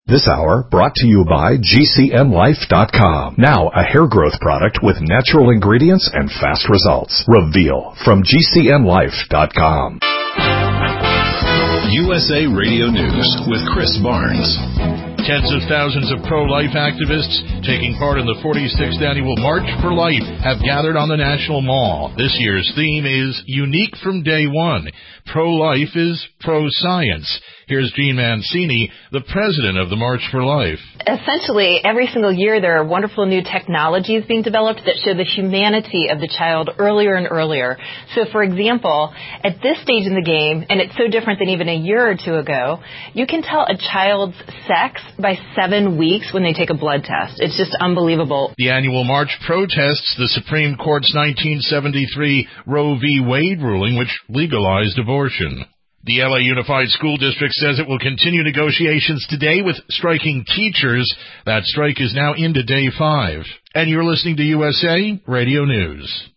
This hour brought to you by GCNlife.com. Now a hair growth product with natural ingredients and fast results. Reveal from GCNlife.com. USA Radio News with Chris Barnes. Tens of thousands of pro-life activists taking part in the 46th annual March for Life have gathered on the National Mall. This year's theme is Unique from Day One. Pro-life is pro-science. Here's Jean Mancini, the president of the March for Life. Essentially, every single year there are wonderful new technologies being developed that show the humanity of the child earlier and earlier. So, for example, at this stage in the game, and it's so different than even a year or two ago, you can tell a child's sex by 7 weeks when they take a blood test. It's just unbelievable. The annual march protests the Supreme Court's 1973 Roe v. Wade ruling, which legalized abortion. The LA Unified School District says it will continue negotiations today with striking teachers. That strike is now into day 5. And you're listening to USA Radio News.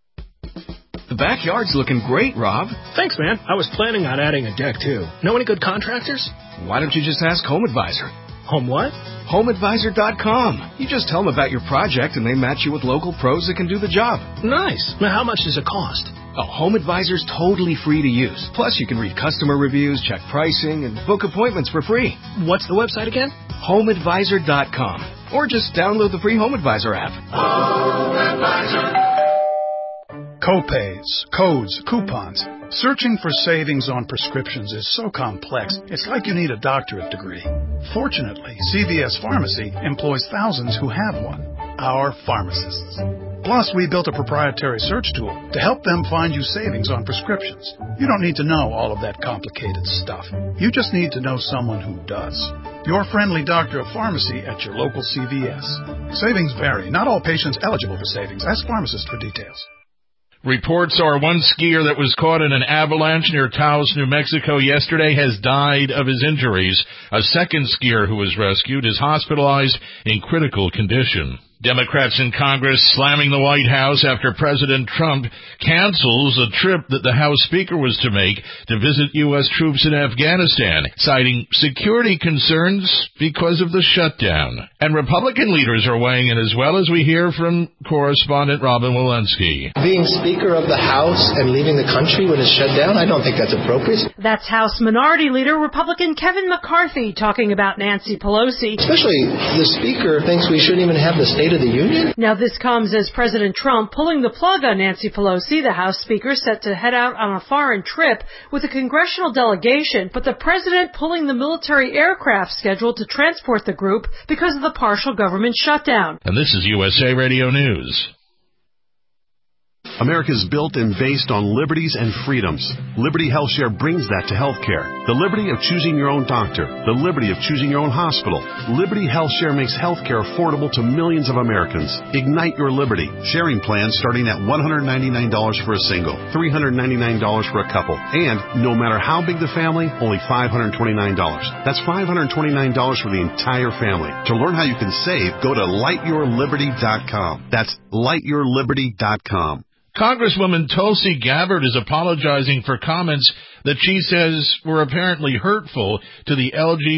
The backyard's looking great, Rob. Thanks, man. I was planning on adding a deck, too. Know any good contractors? Why don't you just ask Home Advisor? Home what? HomeAdvisor.com. You just tell them about your project and they match you with local pros that can do the job. Nice. Now, how much does it cost? Oh, Home Advisor's totally free to use. Plus, you can read customer reviews, check pricing, and book appointments for free. What's the website again? HomeAdvisor.com. Or just download the free Home Advisor app. Home Advisor. Copays, codes, coupons. Searching for savings on prescriptions is so complex, it's like you need a doctorate degree. Fortunately, CVS Pharmacy employs thousands who have one, our pharmacists. Plus, we built a proprietary search tool to help them find you savings on prescriptions. You don't need to know all of that complicated stuff. You just need to know someone who does. Your friendly doctor of pharmacy at your local CVS. Savings vary. Not all patients eligible for savings. Ask pharmacist for details. Reports are one skier that was caught in an avalanche near Taos, New Mexico yesterday has died of his injuries. A second skier who was rescued is hospitalized in critical condition. Democrats in Congress slamming the White House after President Trump cancels a trip that the House Speaker was to make to visit U.S. troops in Afghanistan, citing security concerns because of the shutdown. And Republican leaders are weighing in as well, as we hear from correspondent Robin Walensky. Being Speaker of the House and leaving the country when it's shut down, I don't think that's appropriate. That's House Minority Leader Republican Kevin McCarthy talking about Nancy Pelosi. Especially the Speaker thinks we shouldn't even have the State of the Union. Now this comes as President Trump pulling the plug on Nancy Pelosi, the House Speaker set to head out on a foreign trip with a congressional delegation, but the president pulling the military aircraft scheduled to transport the group because of the partial government shutdown. And this is USA Radio News. America is built and based on liberties and freedoms. Liberty HealthShare brings that to healthcare. The liberty of choosing your own doctor. The liberty of choosing your own hospital. Liberty HealthShare makes healthcare affordable to millions of Americans. Ignite your liberty. Sharing plans starting at $199 for a single, $399 for a couple, and no matter how big the family, only $529. That's $529 for the entire family. To learn how you can save, go to lightyourliberty.com. That's lightyourliberty.com. Congresswoman Tulsi Gabbard is apologizing for comments that she says were apparently hurtful to the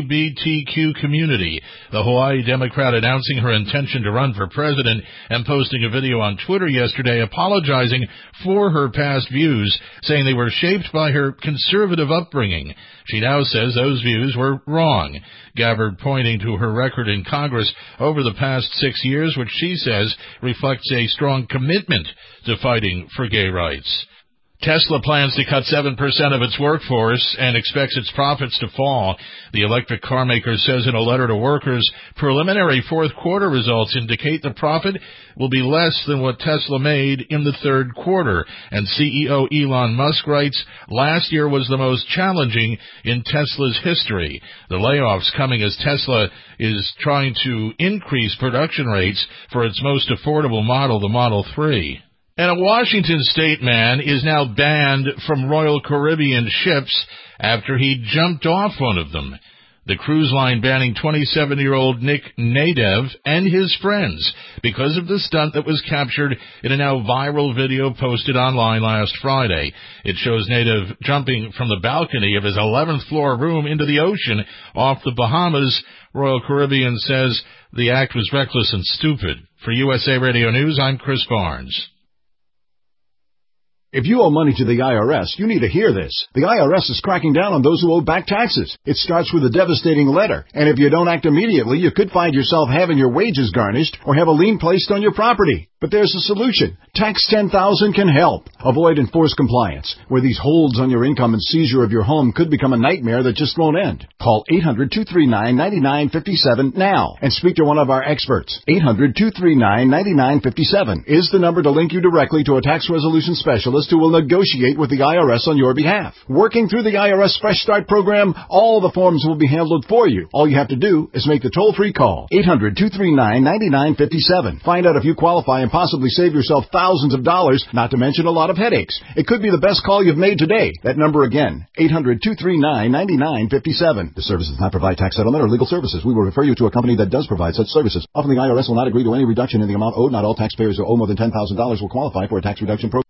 LGBTQ community. The Hawaii Democrat announcing her intention to run for president and posting a video on Twitter yesterday apologizing for her past views, saying they were shaped by her conservative upbringing. She now says those views were wrong. Gabbard pointing to her record in Congress over the past 6 years, which she says reflects a strong commitment to fighting for gay rights. Tesla plans to cut 7% of its workforce and expects its profits to fall. The electric car maker says in a letter to workers, preliminary fourth quarter results indicate the profit will be less than what Tesla made in the third quarter. And CEO Elon Musk writes, last year was the most challenging in Tesla's history. The layoffs coming as Tesla is trying to increase production rates for its most affordable model, the Model 3. And a Washington state man is now banned from Royal Caribbean ships after he jumped off one of them. The cruise line banning 27-year-old Nick Nadev and his friends because of the stunt that was captured in a now viral video posted online last Friday. It shows Nadev jumping from the balcony of his 11th floor room into the ocean off the Bahamas Royal Caribbean says the act was reckless and stupid. For USA Radio News, I'm Chris Barnes. If you owe money to the IRS, you need to hear this. The IRS is cracking down on those who owe back taxes. It starts with a devastating letter, and if you don't act immediately, you could find yourself having your wages garnished or have a lien placed on your property. But there's a solution. Tax 10,000 can help. Avoid enforced compliance, where these holds on your income and seizure of your home could become a nightmare that just won't end. Call 800-239-9957 now and speak to one of our experts. 800-239-9957 is the number to link you directly to a tax resolution specialist who will negotiate with the IRS on your behalf. Working through the IRS Fresh Start program, all the forms will be handled for you. All you have to do is make the toll-free call. 800-239-9957. Find out if you qualify and possibly save yourself thousands of dollars, not to mention a lot of headaches. It could be the best call you've made today. That number again, 800-239-9957. The service does not provide tax settlement or legal services. We will refer you to a company that does provide such services. Often the IRS will not agree to any reduction in the amount owed. Not all taxpayers who owe more than $10,000 will qualify for a tax reduction program.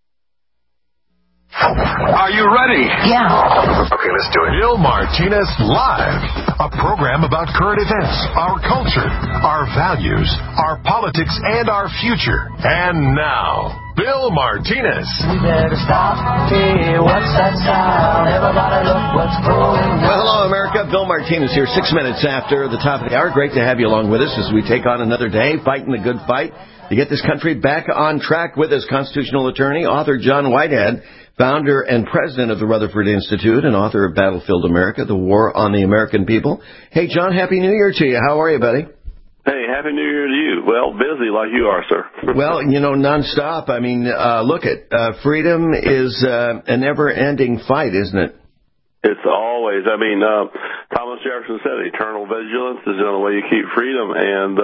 Are you ready? Yeah. Okay, let's do it. Bill Martinez Live, a program about current events, our culture, our values, our politics, and our future. And now, Bill Martinez. We better stop. Hey, what's that sound? Everybody look what's going on. Well, hello, America. Bill Martinez here, 6 minutes after the top of the hour. Great to have you along with us as we take on another day, fighting the good fight to get this country back on track. With us, constitutional attorney, author John Whitehead, founder and president of the Rutherford Institute and author of Battlefield America, The War on the American People. Hey, John, Happy New Year to you. How are you, buddy? Hey, Happy New Year to you. Well, busy like you are, sir. Well, you know, nonstop. I mean, look at freedom is a never-ending fight, isn't it? It's always. I mean, Thomas Jefferson said eternal vigilance is the only way you keep freedom. And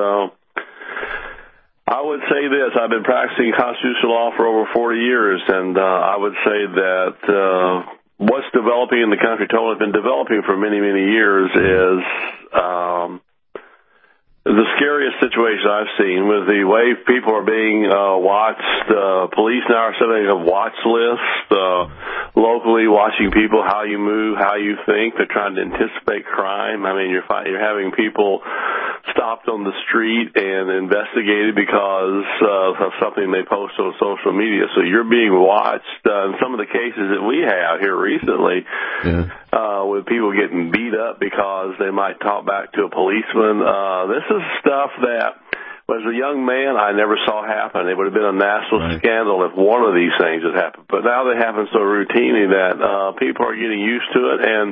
I would say this. I've been practicing constitutional law for over 40 years, and I would say that what's developing in the country, totally been developing for many, many years, is the scariest situation I've seen with the way people are being watched. Police now are setting up watch lists locally, watching people, how you move, how you think. They're trying to anticipate crime. I mean, you're having people stopped on the street and investigated because of something they post on social media. So you're being watched. In some of the cases that we have here recently, with people getting beat up because they might talk back to a policeman. This is stuff that, as a young man, I never saw happen. It would have been a national scandal if one of these things had happened. But now they happen so routinely that people are getting used to it. And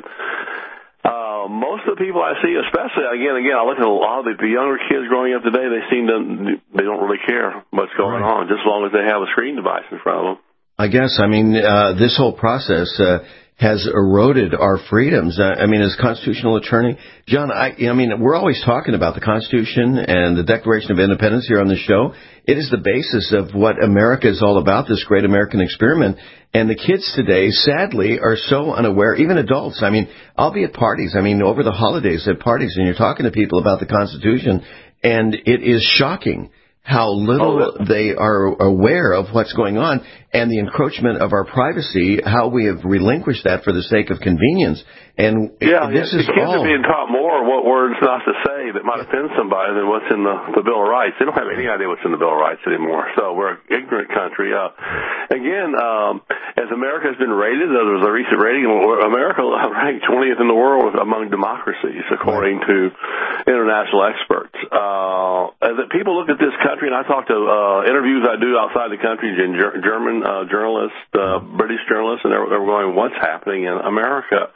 most of the people I see, especially, again, I look at a lot of the younger kids growing up today, they don't really care what's going on, just as long as they have a screen device in front of them. I guess, this whole process has eroded our freedoms. I mean, as constitutional attorney, John, we're always talking about the Constitution and the Declaration of Independence here on the show. It is the basis of what America is all about, this great American experiment. And the kids today, sadly, are so unaware, even adults. I mean, I'll be at parties, over the holidays at parties, and you're talking to people about the Constitution, and it is shocking how little they are aware of what's going on and the encroachment of our privacy, how we have relinquished that for the sake of convenience. And this is the kids are being taught more what words not to say that might offend somebody than what's in the Bill of Rights. They don't have any idea what's in the Bill of Rights anymore. So we're an ignorant country. Again, as America has been rated, there was a recent rating, America ranked 20th in the world among democracies, according to international experts. As people look at this country, and I talk to interviews I do outside the country, German journalists, British journalists, and they're going, what's happening in America?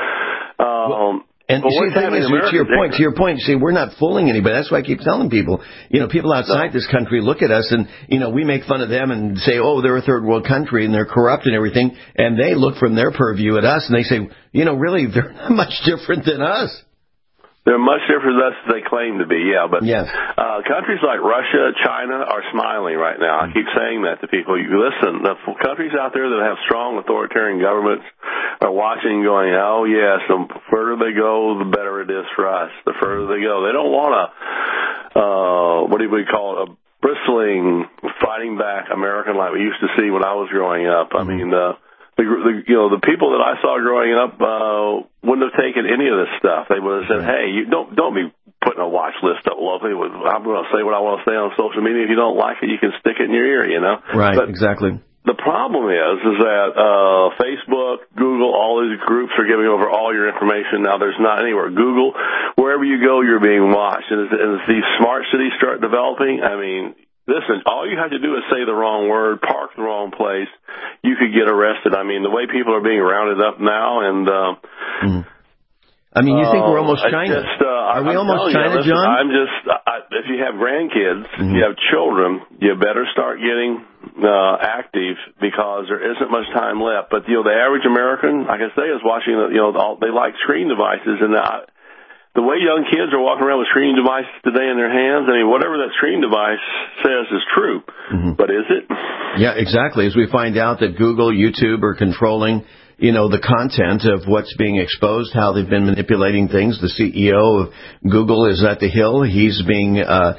And see, the thing is, to your point, see, we're not fooling anybody. That's why I keep telling people, people outside this country look at us and, we make fun of them and say, oh, they're a third world country and they're corrupt and everything. And they look from their purview at us and they say, really, they're not much different than us. They're much different than they claim to be, but countries like Russia, China are smiling right now. I keep saying that to people. You listen, the countries out there that have strong authoritarian governments are watching going, oh, yes, the further they go, the better it is for us. The further they go. They don't want what do we call it, a bristling, fighting back American like we used to see when I was growing up. I mean, the people that I saw growing up wouldn't have taken any of this stuff. They would have said, "Hey, you don't be putting a watch list up locally. I'm going to say what I want to say on social media. If you don't like it, you can stick it in your ear." Right? But exactly. The problem is that Facebook, Google, all these groups are giving over all your information. Now, there's not anywhere. Google, wherever you go, you're being watched. And as these smart cities start developing, I mean, listen, all you have to do is say the wrong word, park the wrong place, you could get arrested. I mean, the way people are being rounded up now, and I mean, you think we're almost China? Are we almost China, John? If you have grandkids, you have children, you better start getting active because there isn't much time left. But the average American, like I say, is watching. They like screen devices, and the way young kids are walking around with screen devices today in their hands, I mean, whatever that screen device says is true. But is it? Yeah, exactly. As we find out that Google, YouTube are controlling the content of what's being exposed, how they've been manipulating things. The CEO of Google is at the Hill. He's being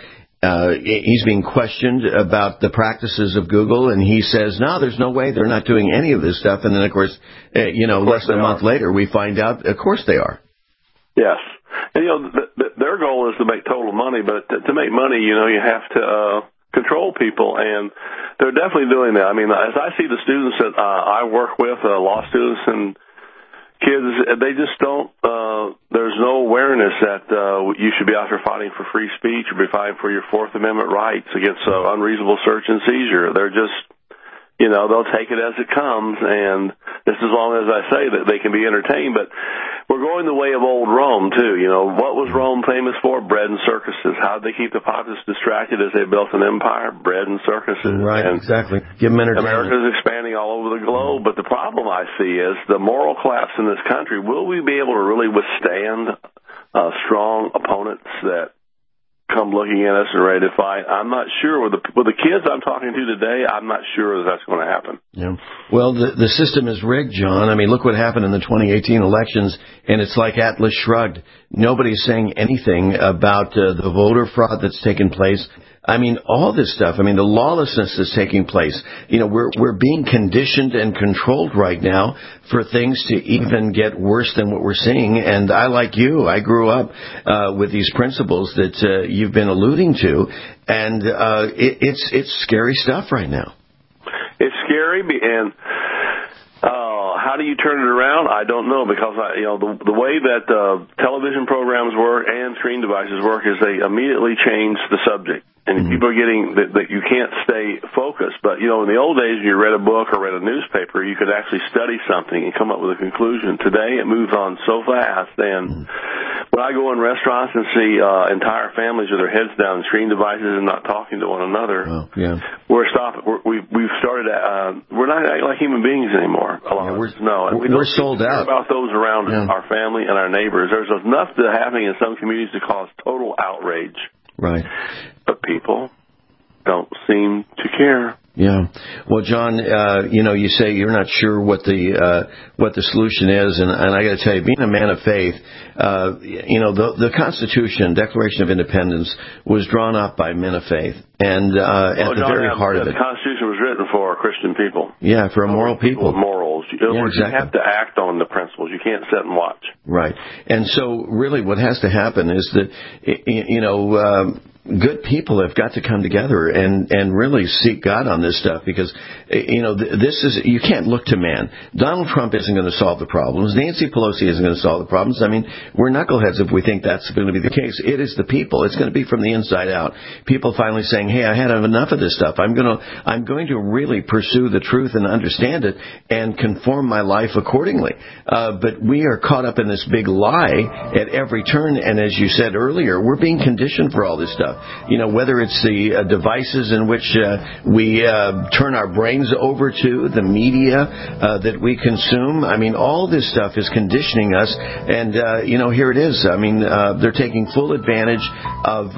questioned about the practices of Google, and he says, no, there's no way they're not doing any of this stuff. And then, of course, less than a month later, we find out, of course they are. Yes. And, their goal is to make total money, but to make money, you have to control people, and they're definitely doing that. I mean, as I see the students that I work with, law students and kids, they just don't, there's no awareness that you should be out there fighting for free speech or be fighting for your Fourth Amendment rights against unreasonable search and seizure. They're just, they'll take it as it comes, and just as long as I say that they can be entertained. But we're going the way of old Rome, too. What was Rome famous for? Bread and circuses. How did they keep the populace distracted as they built an empire? Bread and circuses. Right, exactly. Give them entertainment. America's expanding all over the globe, but the problem I see is the moral collapse in this country. Will we be able to really withstand strong opponents that come looking at us and ready to fight? I'm not sure. With the kids I'm talking to today, I'm not sure that's going to happen. Yeah. Well, the system is rigged, John. I mean, look what happened in the 2018 elections, and it's like Atlas Shrugged. Nobody's saying anything about the voter fraud that's taken place. I mean, all this stuff. I mean, the lawlessness is taking place. We're being conditioned and controlled right now for things to even get worse than what we're seeing. And I, like you, I grew up with these principles that you've been alluding to, and it's scary stuff right now. It's scary, and how do you turn it around? I don't know, because the way that television programs work and screen devices work is they immediately change the subject. And people are getting that you can't stay focused. But, in the old days, when you read a book or read a newspaper, you could actually study something and come up with a conclusion. Today, it moves on so fast. And when I go in restaurants and see entire families with their heads down in screen devices and not talking to one another, we're stopping. We've started. We're not acting like human beings anymore. We're sold out. About those around our family and our neighbors. There's enough happening in some communities to cause total outrage. Right. But people don't seem to care. Yeah. Well, John, you say you're not sure what the solution is, and I got to tell you, being a man of faith, the Constitution, Declaration of Independence, was drawn up by men of faith, and at the very heart of it, the Constitution was written for Christian people. Yeah, for a moral people. Morals. Exactly. You have to act on the principles. You can't sit and watch. Right. And so, really, what has to happen is that good people have got to come together and really seek God on this stuff, because this is, you can't look to man. Donald Trump isn't going to solve the problems. Nancy Pelosi isn't going to solve the problems. I mean, we're knuckleheads if we think that's going to be the case. It is the people. It's going to be from the inside out. People finally saying, "Hey, I had enough of this stuff. I'm going to really pursue the truth and understand it and conform my life accordingly." But we are caught up in this big lie at every turn, and as you said earlier, we're being conditioned for all this stuff. Whether it's the devices in which we turn our brains over to, the media that we consume. I mean, all this stuff is conditioning us, and here it is. I mean, they're taking full advantage of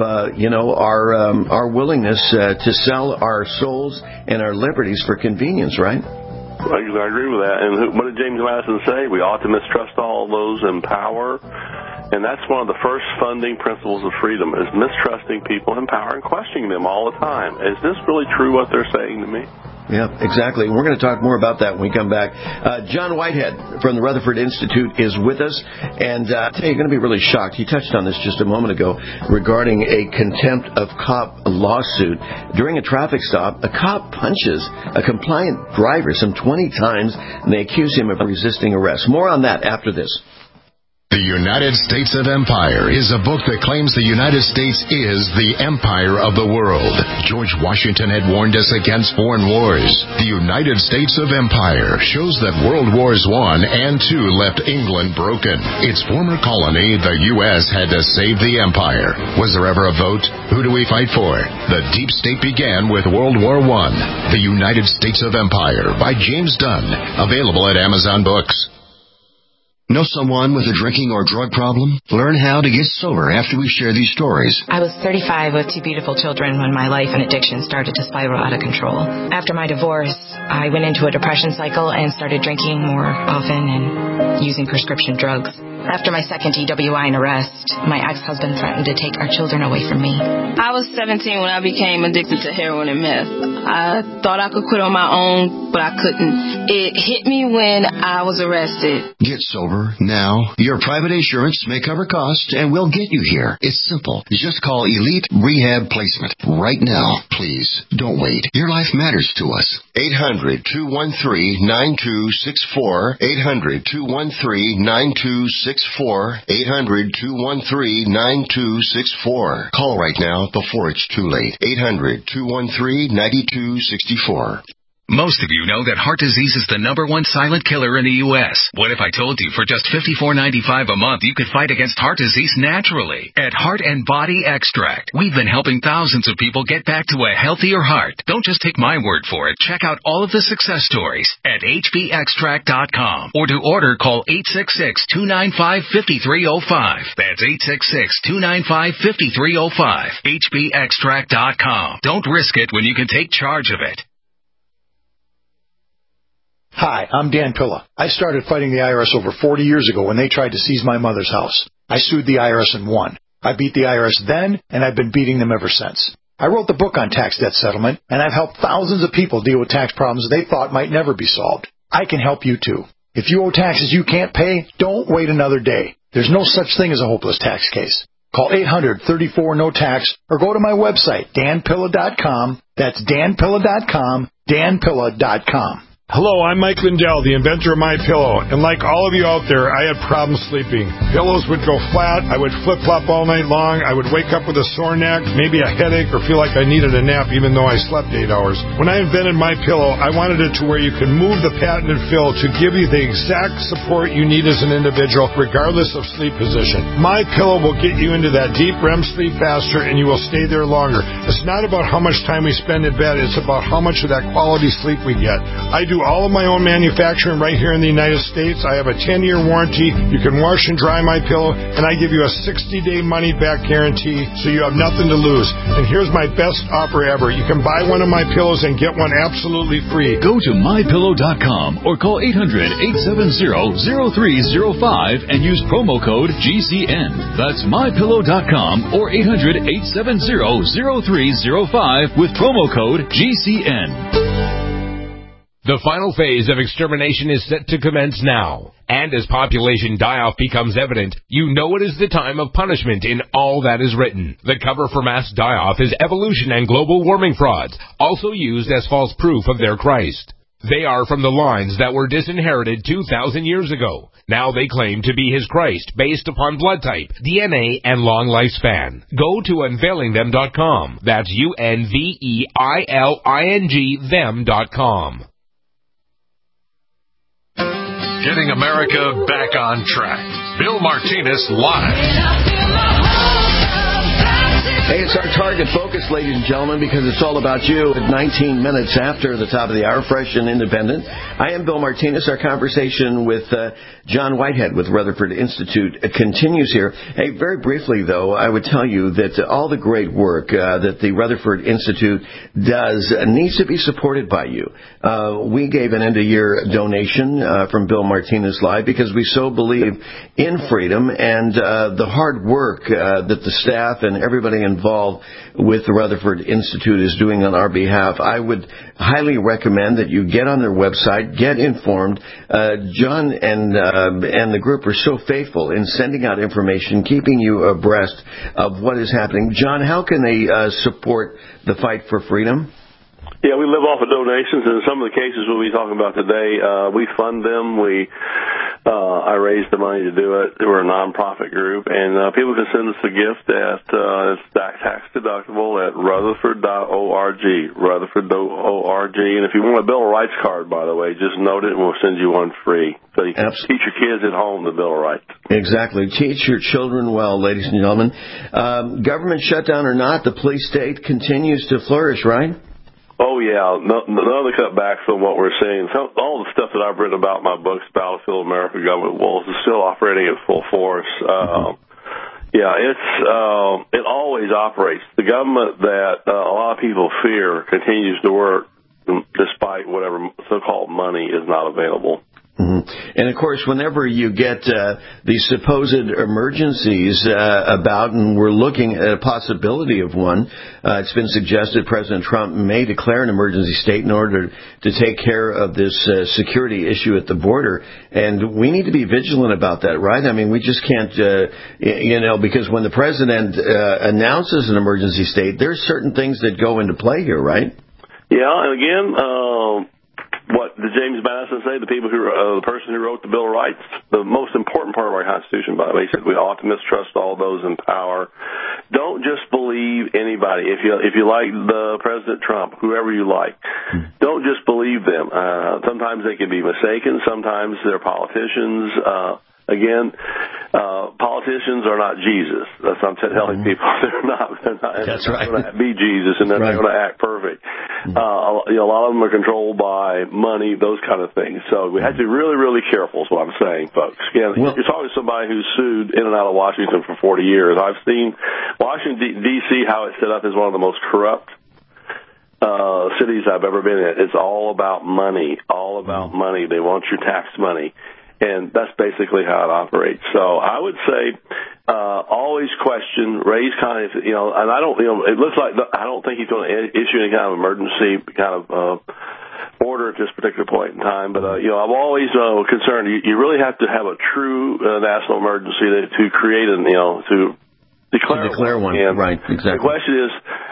our willingness to sell our souls and our liberties for convenience, right? I agree with that. And what did James Madison say? We ought to mistrust all those in power And that's one of the first funding principles of freedom, is mistrusting people in power and questioning them all the time. Is this really true what they're saying to me? Yeah, exactly. We're going to talk more about that when we come back. John Whitehead from the Rutherford Institute is with us. And I tell you, you're going to be really shocked. He touched on this just a moment ago regarding a contempt of cop lawsuit. During a traffic stop, a cop punches a compliant driver some 20 times, and they accuse him of resisting arrest. More on that after this. The United States of Empire is a book that claims the United States is the empire of the world. George Washington had warned us against foreign wars. The United States of Empire shows that World Wars I and II left England broken. Its former colony, the U.S., had to save the empire. Was there ever a vote? Who do we fight for? The deep state began with World War I. The United States of Empire by James Dunn. Available at Amazon Books. Know someone with a drinking or drug problem? Learn how to get sober after we share these stories. I was 35 with 2 beautiful children when my life and addiction started to spiral out of control. After my divorce, I went into a depression cycle and started drinking more often and using prescription drugs. After my second DWI and arrest, my ex-husband threatened to take our children away from me. I was 17 when I became addicted to heroin and meth. I thought I could quit on my own, but I couldn't. It hit me when I was arrested. Get sober now. Your private insurance may cover costs and we'll get you here. It's simple. Just call Elite Rehab Placement right now. Please, don't wait. Your life matters to us. 800-213-9264. 800-213-9264. 800-213-9264. Call right now before it's too late. 800-213-9264. Most of you know that heart disease is the #1 silent killer in the U.S. What if I told you for just $54.95 a month you could fight against heart disease naturally? At Heart and Body Extract, we've been helping thousands of people get back to a healthier heart. Don't just take my word for it. Check out all of the success stories at hbextract.com. Or to order, call 866-295-5305. That's 866-295-5305. hbextract.com. Don't risk it when you can take charge of it. Hi, I'm Dan Pilla. I started fighting the IRS over 40 years ago when they tried to seize my mother's house. I sued the IRS and won. I beat the IRS then, and I've been beating them ever since. I wrote the book on tax debt settlement, and I've helped thousands of people deal with tax problems they thought might never be solved. I can help you too. If you owe taxes you can't pay, don't wait another day. There's no such thing as a hopeless tax case. Call 800-34-NO-TAX or go to my website, danpilla.com. That's danpilla.com, danpilla.com. Hello, I'm Mike Lindell, the inventor of MyPillow, and like all of you out there, I had problems sleeping. Pillows would go flat, I would flip-flop all night long, I would wake up with a sore neck, maybe a headache, or feel like I needed a nap even though I slept 8 hours. When I invented MyPillow, I wanted it to where you could move the patented fill to give you the exact support you need as an individual, regardless of sleep position. MyPillow will get you into that deep REM sleep faster, and you will stay there longer. It's not about how much time we spend in bed, it's about how much of that quality sleep we get. I do all of my own manufacturing right here in the United States. I have a 10-year warranty. You can wash and dry my pillow, and I give you a 60-day money-back guarantee, so you have nothing to lose. And here's my best offer ever. You can buy one of my pillows and get one absolutely free. Go to mypillow.com or call 800-870-0305 and use promo code GCN. That's mypillow.com or 800-870-0305 with promo code GCN. The final phase of extermination is set to commence now. And as population die-off becomes evident, you know it is the time of punishment in all that is written. The cover for mass die-off is evolution and global warming frauds, also used as false proof of their Christ. They are from the lines that were disinherited 2,000 years ago. Now they claim to be his Christ based upon blood type, DNA, and long lifespan. Go to unveilingthem.com. That's UNVEILING them.com. Getting America back on track. Bill Martinez live. Hey, It's our target focus, ladies and gentlemen, because it's all about you. At 19 minutes after the top of the hour, fresh and independent. I am Bill Martinez. Our conversation with John Whitehead with Rutherford Institute continues here. Hey, very briefly, though, I would tell you that all the great work that the Rutherford Institute does needs to be supported by you. We gave an end-of-year donation from Bill Martinez Live because we so believe in freedom and the hard work that the staff and everybody involved with the Rutherford Institute is doing on our behalf. I would highly recommend that you get on their website, get informed. John and the group are so faithful in sending out information, keeping you abreast of what is happening. John, how can they support the fight for freedom? Yeah, we live off of donations, and in some of the cases we'll be talking about today, we fund them. I raise the money to do it. We're a nonprofit group, and people can send us a gift at it's tax deductible at Rutherford.org, Rutherford.org. And if you want a Bill of Rights card, by the way, just note it, and we'll send you one free. So you can teach your kids at home the Bill of Rights. Exactly. Teach your children well, ladies and gentlemen. Government shutdown or not, the police state continues to flourish, right? Oh, yeah. None of the cutbacks on what we're seeing. All the stuff that I've written about in my books, Battlefield America, Government Wolves, is still operating at full force. Yeah, it always operates. The government that a lot of people fear continues to work despite whatever so-called money is not available. Mm-hmm. And, of course, whenever you get these supposed emergencies about, and we're looking at a possibility of one, it's been suggested President Trump may declare an emergency state in order to take care of this security issue at the border. And we need to be vigilant about that, right? I mean, we just can't, because when the president announces an emergency state, there's certain things that go into play here, right? Yeah, and again, what did James Madison say? The person who wrote the Bill of Rights, the most important part of our Constitution, by the way, said we ought to mistrust all those in power. Don't just believe anybody. If you like the President Trump, whoever you like, don't just believe them. Sometimes they can be mistaken. Sometimes they're politicians. Again, politicians are not Jesus. That's what I'm telling people. They're not That's right. Going to be Jesus, and they're not going to act perfect. A lot of them are controlled by money, those kind of things. So we have to be really, really careful is what I'm saying, folks. Again, you're talking to somebody who's sued in and out of Washington for 40 years. I've seen Washington, D.C., how it's set up is one of the most corrupt cities I've ever been in. It's all about money, money. They want your tax money. And that's basically how it operates. So I would say always question, raise kind of, and I don't, it looks like I don't think he's going to issue any kind of emergency kind of order at this particular point in time. But, I'm always concerned. You really have to have a true national emergency to create to declare one. And right, exactly. The question is,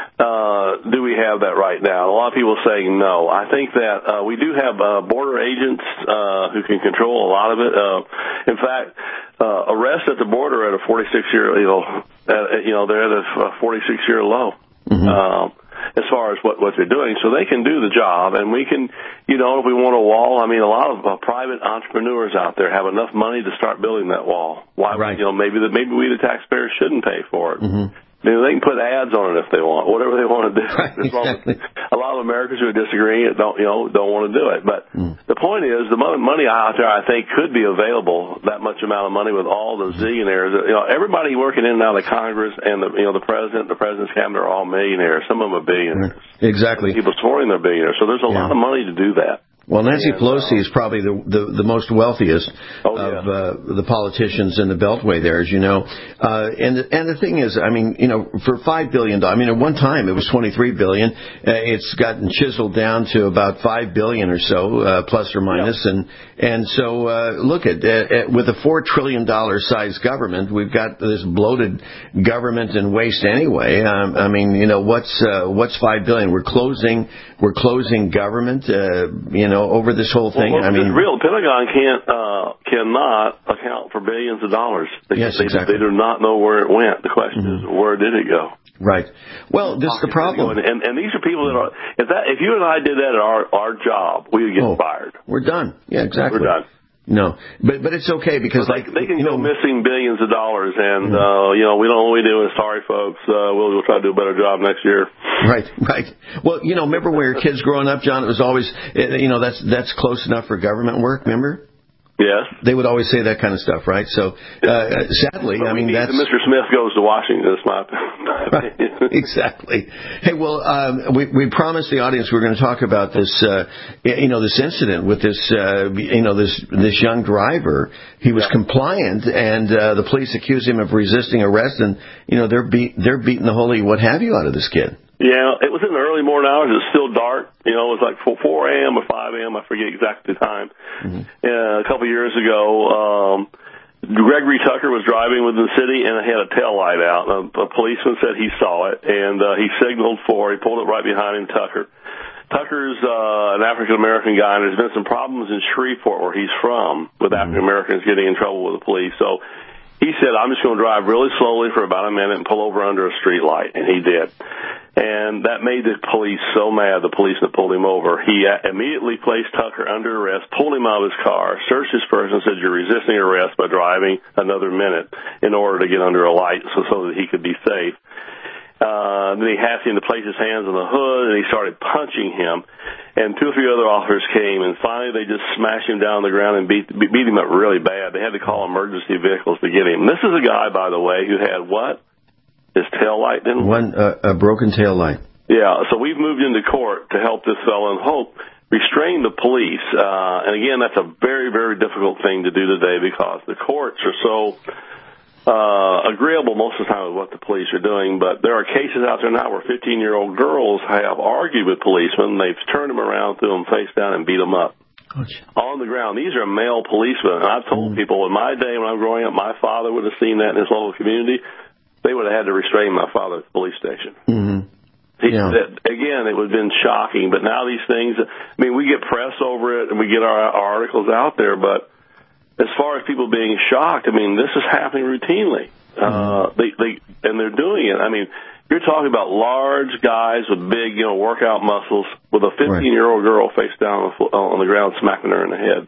do we have that right now? A lot of people are saying no. I think that we do have border agents who can control a lot of it. In fact, arrests at the border at a 46-year, they're at a 46-year low. Mm-hmm. As far as what they're doing, so they can do the job, and we can, if we want a wall, I mean, a lot of private entrepreneurs out there have enough money to start building that wall. Why, right. Maybe we the taxpayers shouldn't pay for it. Mm-hmm. They can put ads on it if they want, whatever they want to do. Right, exactly. A lot of Americans who are disagreeing don't want to do it. But the point is, the money out there, I think, could be available. That much amount of money with all the zillionaires. Everybody working in and out of Congress and the president, the president's cabinet are all millionaires. Some of them are billionaires. Exactly. People supporting their billionaires. So there's a lot of money to do that. Well, Nancy Pelosi is probably the most wealthiest of the politicians in the Beltway there, as you know. And the thing is, I mean, for $5 billion, I mean, at one time it was $23 billion. It's gotten chiseled down to about $5 billion or so, plus or minus. Yep. And so, look with a $4 trillion size government, we've got this bloated government and waste anyway. I mean, what's $5 billion? We're closing government, over this whole thing. Well, I mean, it's real. The Pentagon cannot account for billions of dollars. Yes, exactly. They do not know where it went. The question is, where did it go? Right. Well, this is the problem. And these are people that are. If you and I did that at our job, we would get fired. We're done. Yeah, exactly. We're done. No, but it's okay because they can go missing billions of dollars, and we don't know what we do. Sorry, folks. We'll try to do a better job next year. Right. Well, remember when we were kids growing up, John? It was always, that's close enough for government work. Remember? Yes. They would always say that kind of stuff, right? So, sadly, but that's... Mr. Smith goes to Washington, that's my opinion. Exactly. Hey, well, we promised the audience we were going to talk about this, this incident with this young driver. He was compliant, and the police accused him of resisting arrest, and, they're beating the holy what have you out of this kid. Yeah, it was in the early morning hours. It was still dark. It was like 4 a.m. or 5 a.m. I forget exactly the time. Mm-hmm. A couple of years ago, Gregory Tucker was driving within the city, and it had a tail light out. A policeman said he saw it, and he signaled for it. He pulled it right behind him, Tucker. Tucker's an African-American guy, and there's been some problems in Shreveport, where he's from, with African-Americans getting in trouble with the police. So he said, I'm just going to drive really slowly for about a minute and pull over under a street light, and he did. And that made the police so mad, the policeman pulled him over. He immediately placed Tucker under arrest, pulled him out of his car, searched his person, said, you're resisting arrest by driving another minute in order to get under a light so that he could be safe. Then he asked him to place his hands on the hood, and he started punching him. And 2 or 3 other officers came, and finally they just smashed him down on the ground and beat him up really bad. They had to call emergency vehicles to get him. This is a guy, by the way, who had what? His tail light didn't work. A broken tail light. Yeah, so we've moved into court to help this fellow and hope restrain the police. And again, that's a very, very difficult thing to do today because the courts are so agreeable most of the time with what the police are doing. But there are cases out there now where 15-year-old girls have argued with policemen. They've turned them around, threw them face down, and beat them up. On the ground. These are male policemen. And I've told people in my day when I was growing up, my father would have seen that in his local community. They would have had to restrain my father at the police station. Mm-hmm. Again, it would have been shocking, but now these things, we get press over it and we get our articles out there, but as far as people being shocked, this is happening routinely. And they're doing it. You're talking about large guys with big, workout muscles with a 15-year-old girl face down on the ground smacking her in the head.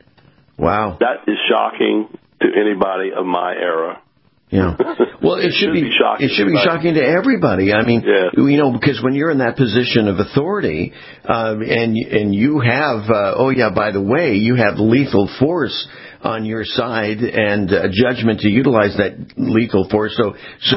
Wow. That is shocking to anybody of my era. Yeah. Well, it should be shocking. It should be shocking to everybody. Because when you're in that position of authority, and you have, by the way, you have lethal force on your side and judgment to utilize that lethal force. So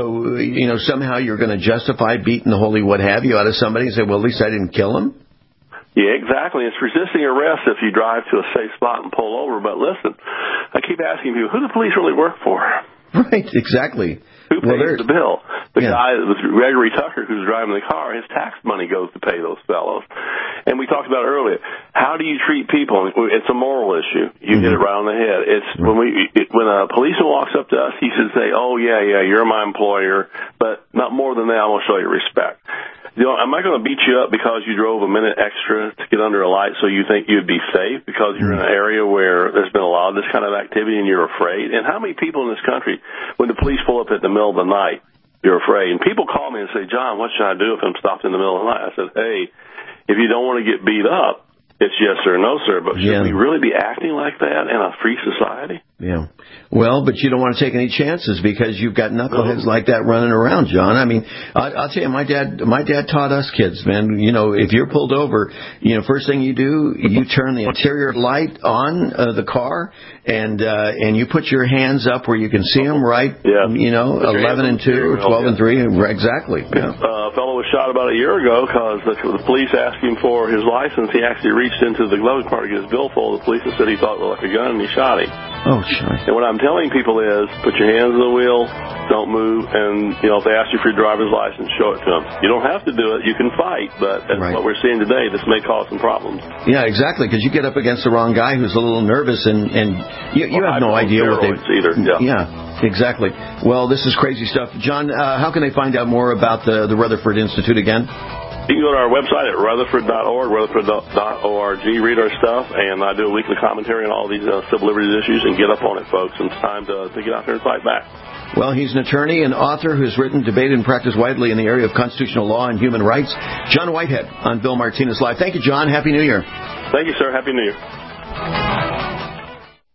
somehow you're going to justify beating the holy what have you out of somebody and say, well, at least I didn't kill him. Yeah, exactly. It's resisting arrest if you drive to a safe spot and pull over. But listen, I keep asking people, who do the police really work for? Right, exactly. Who pays the bill? The guy that was Gregory Tucker who's driving the car, his tax money goes to pay those fellows. And we talked about earlier, how do you treat people? It's a moral issue. You hit it right on the head. It's when a policeman walks up to us, he should say, oh, yeah, you're my employer, but not more than that, I'm going to show you respect. I'm not going to beat you up because you drove a minute extra to get under a light so you think you'd be safe because you're in an area where there's been a lot of this kind of activity and you're afraid. And how many people in this country, when the police pull up at the middle of the night, you're afraid? And people call me and say, John, what should I do if I'm stopped in the middle of the night? I said, hey, if you don't want to get beat up, it's yes or no, sir. But should we really be acting like that in a free society? Yeah. Well, but you don't want to take any chances because you've got knuckleheads like that running around, John. I'll tell you, my dad taught us kids, man, if you're pulled over, first thing you do, you turn the interior light on the car and you put your hands up where you can see them, right? Yeah. 11 and 2 or 12 and 3. Exactly. Yeah. A fellow was shot about a year ago because the police asked him for his license. He actually reached into the glove compartment to get his billfold. The police said he thought it looked like a gun and he shot him. Oh, sure. And what I'm telling people is, put your hands on the wheel, don't move, and, if they ask you for your driver's license, show it to them. You don't have to do it. You can fight, but that's what we're seeing today. This may cause some problems. Yeah, exactly, because you get up against the wrong guy who's a little nervous, and you have no idea what they... either. Yeah, exactly. Well, this is crazy stuff. John, how can they find out more about the Rutherford Institute again? You can go to our website at rutherford.org, rutherford.org, read our stuff, and I do a weekly commentary on all these civil liberties issues, and get up on it, folks. And it's time to get out there and fight back. Well, he's an attorney and author who's written, debated, and practiced widely in the area of constitutional law and human rights. John Whitehead on Bill Martinez Live. Thank you, John. Happy New Year. Thank you, sir. Happy New Year.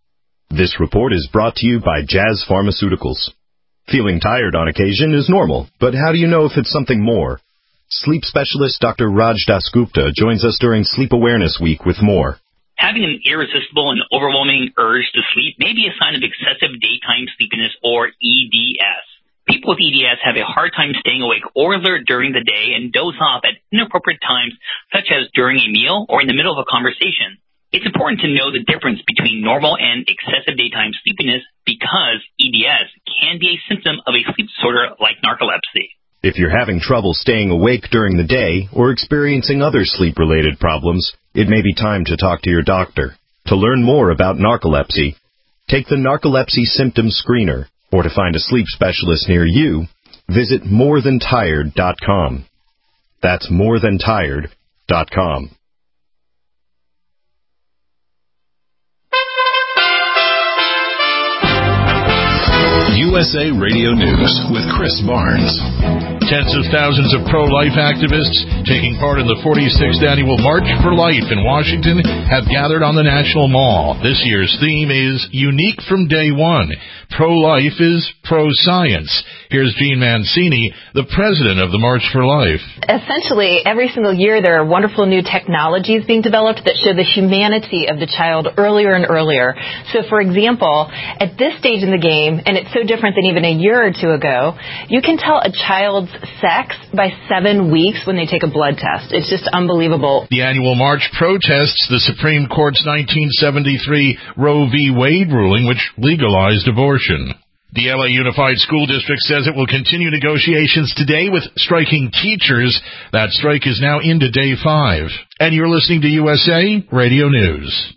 This report is brought to you by Jazz Pharmaceuticals. Feeling tired on occasion is normal, but how do you know if it's something more? Sleep specialist Dr. Raj Dasgupta joins us during Sleep Awareness Week with more. Having an irresistible and overwhelming urge to sleep may be a sign of excessive daytime sleepiness, or EDS. People with EDS have a hard time staying awake or alert during the day and doze off at inappropriate times, such as during a meal or in the middle of a conversation. It's important to know the difference between normal and excessive daytime sleepiness because EDS can be a symptom of a sleep disorder like narcolepsy. If you're having trouble staying awake during the day or experiencing other sleep-related problems, it may be time to talk to your doctor. To learn more about narcolepsy, take the Narcolepsy Symptom Screener, or to find a sleep specialist near you, visit morethantired.com. That's morethantired.com. USA Radio News with Chris Barnes. Tens of thousands of pro-life activists taking part in the 46th Annual March for Life in Washington have gathered on the National Mall. This year's theme is Unique from Day One. Pro-life is pro-science. Here's Jean Mancini, the president of the March for Life. Essentially, every single year there are wonderful new technologies being developed that show the humanity of the child earlier and earlier. So, for example, at this stage in the game, and it's so different than even a year or two ago, you can tell a child's sex by 7 weeks when they take a blood test. It's just unbelievable. The annual march protests the Supreme Court's 1973 Roe v. Wade ruling, which legalized abortion. The LA Unified School District says it will continue negotiations today with striking teachers. That strike is now into day 5. And you're listening to USA Radio News.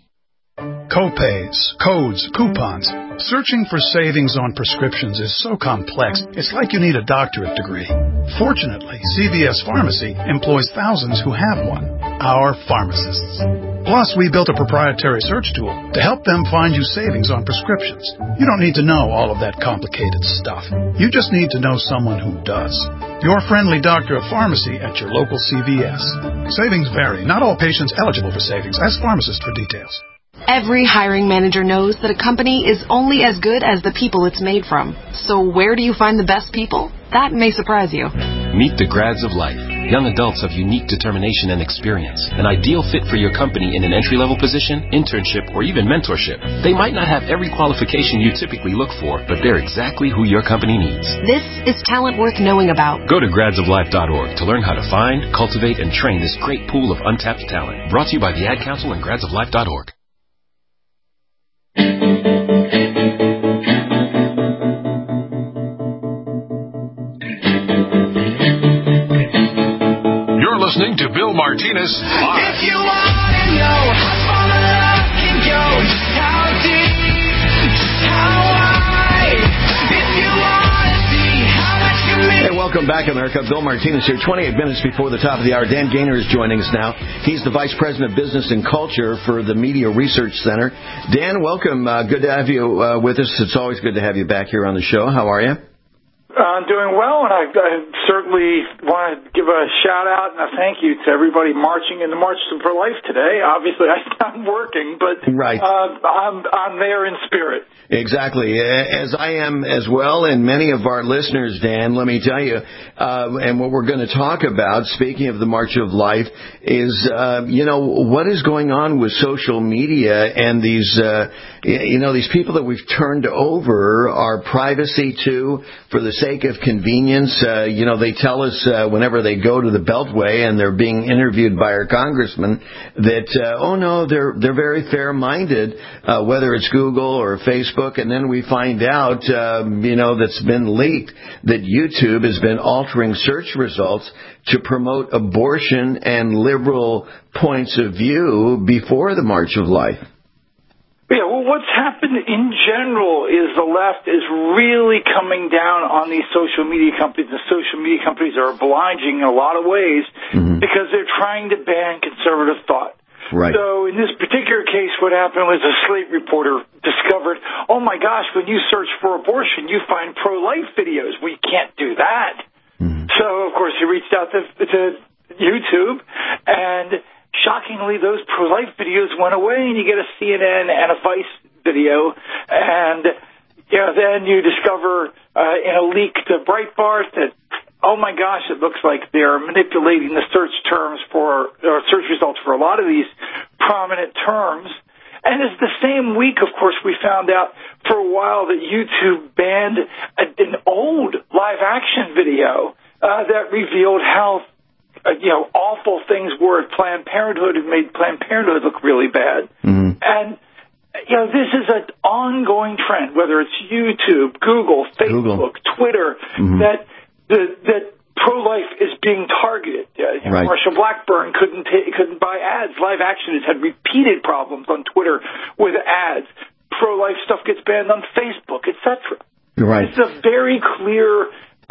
Copays, codes, coupons. Searching for savings on prescriptions is so complex, it's like you need a doctorate degree. Fortunately, CVS Pharmacy employs thousands who have one, our pharmacists. Plus, we built a proprietary search tool to help them find you savings on prescriptions. You don't need to know all of that complicated stuff. You just need to know someone who does. Your friendly doctor of pharmacy at your local CVS. Savings vary. Not all patients eligible for savings. Ask pharmacist for details. Every hiring manager knows that a company is only as good as the people it's made from. So where do you find the best people? That may surprise you. Meet the grads of life. Young adults of unique determination and experience. An ideal fit for your company in an entry-level position, internship, or even mentorship. They might not have every qualification you typically look for, but they're exactly who your company needs. This is talent worth knowing about. Go to gradsoflife.org to learn how to find, cultivate, and train this great pool of untapped talent. Brought to you by the Ad Council and gradsoflife.org. You're listening to Bill Martinez Live. If you want to know how far the love can go, how deep, how wide, if you want to see how much you mean. Hey, welcome back, America. Bill Martinez here, 28 minutes before the top of the hour. Dan Gaynor is joining us now. He's the Vice President of Business and Culture for the Media Research Center. Dan, welcome. Good to have you with us. It's always good to have you back here on the show. How are you? I'm doing well, and I certainly want to give a shout-out and a thank you to everybody marching in the March for Life today. Obviously, I'm working, but right. I'm there in spirit. Exactly, as I am as well, and many of our listeners, Dan, let me tell you, and what we're going to talk about, speaking of the March of Life, is, what is going on with social media and these, these people that we've turned over our privacy to for the sake of convenience. They tell us whenever they go to the Beltway and they're being interviewed by our congressman that, they're very fair-minded, whether it's Google or Facebook. And then we find out, that's been leaked that YouTube has been altering search results to promote abortion and liberal points of view before the March of Life. Yeah, well, what's happened in general is the left is really coming down on these social media companies. The social media companies are obliging in a lot of ways because they're trying to ban conservative thought. Right. So in this particular case, what happened was a Slate reporter discovered, oh my gosh, when you search for abortion, you find pro-life videos. We can't do that. So, of course, he reached out to YouTube, and shockingly, those pro-life videos went away, and you get a CNN and a Vice video, and then you discover in a leak to Breitbart that, oh my gosh, it looks like they're manipulating the search results for a lot of these prominent terms. And it's the same week, of course, we found out for a while that YouTube banned an old live-action video that revealed how awful things were at Planned Parenthood and made Planned Parenthood look really bad. Mm-hmm. And this is an ongoing trend, whether it's YouTube, Google, Facebook, Twitter, that pro-life is being targeted. Right. Marsha Blackburn couldn't buy ads. Live Action has had repeated problems on Twitter with ads. Pro-life stuff gets banned on Facebook, etc. Right. It's a very clear